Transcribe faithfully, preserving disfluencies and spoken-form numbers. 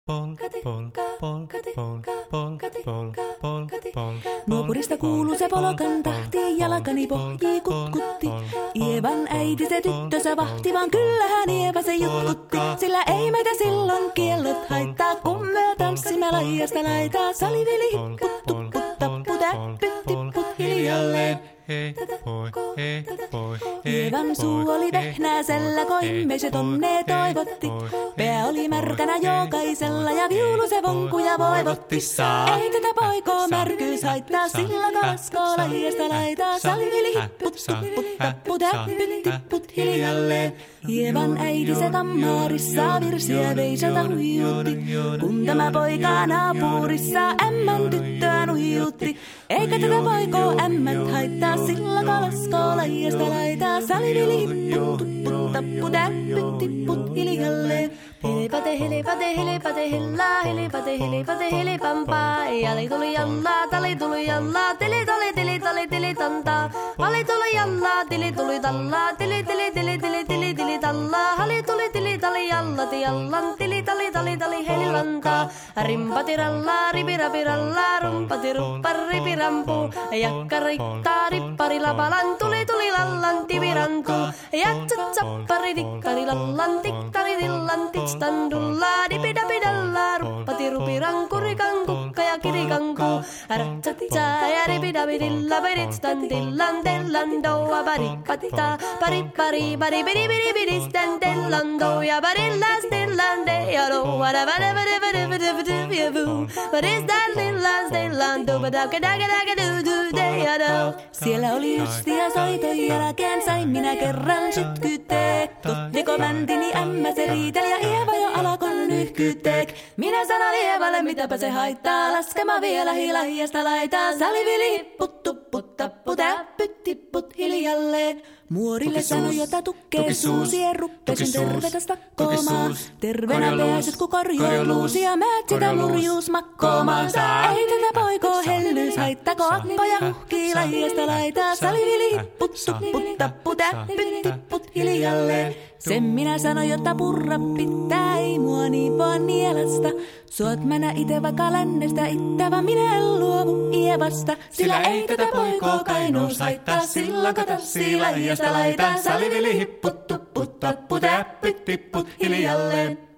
Nuopurista kuuluu se polokan tahti, jalkani pohjii kutkutti. Ievan äiti se tyttönsä vahti, vaan kyllähän Ieva se jutkutti. Sillä ei meitä silloin kiellot haittaa, kun me tanssimme laijasta laitaa. Salivili hipput, tupput, tapput, äppyt, tipput hiljalleen. Hei, hoi, hei, hoi, Ievan suu oli vehnäisellä, koimme se tonne toivotti. Pää oli märkänä jokaisella ja viulu se vonkuja voivotti. Ei tätä poikoo märkyys haittaa, sillä kaskoo laijasta laitaa. Salivili hipput, tupput, tapput, äppyt, tipput hiljalleen. Ievan äiti se tammaarissa virsiä veisata huijutti. Kun tämä poika naapurissa ämmän tyttöä nuijutti. Eikä tätä poikoo ämmät haittaa, sillä kalaskoo laijasta laitaa. Salivili hipput, tupput, tapput, äppyt, tipput hiljalleen. Hilipate, hilipate, hilipate, hillaa, hilipate, hilipate, hilipampaa. Jali tuli jallaa, tali tuli jallaa, tili tuli, tili tuli, tili tantaa. Pali tuli jallaa, tili tuli tallaa, tili tili, tili tili, tili tili tallaa. Hali tuli, tili tali jallati jallan, tili tali, tali tali, helilantaa. Rimpati rallaa, ripirapi rallaa, rumpati ruppar, ripirampu. Jakka rikkaa, rippari lapalan, tuli tuli lallan, tivirantu. Jatsat sappari, dikkari lallan, tikkari dillan, tiks. Standulla dipidapidalla ruppati rupiranku rikankukka ja kirikanku ratsatsa ja ripidapidilla pirit standillan tellan doa parippatta parippari paripidipidipidi standillan doa parilla stillan de ja doa da vada vada vada vada vada vievu paris standillan stillan doa daga daga daga du du de ja do. Siellä oli justia soiton jälkeen sain minä kerran sytkytek. Tuttiko mäntini ämmä se riiteli ja Ieva jo alakon nyhkytek. Minä sanon Ievalle mitäpä se haittaa, laskema vielä hilahiasta laitaa. Salivili hipput, tupput, tapput, äppyt, tipput hiljalleen. Muorille sanoi jota tukkee suusien ruppesin tervetä stakkomaan. Terveenä pääset ku korjoo luusia, määt sitä murjuus makkoomaan. Ei tätä poikoo hellyys haittako akkoja huhkii laijasta laitaa. Salivili hipput, tupput, tapput, äppyt, tipput hiljalleen. Sen minä sanoin, jotta purra pitää, ei mua niin vaan nielasta. Suot mänä ite vaikka lännestä ittävä, minä en luovu Ievasta. Sillä ei tätä poikoo kainous haittaa, sillä katassi laijasta laitaa. Salivili hipput, tupput, tapput, äppyt, tipput hiljalleen.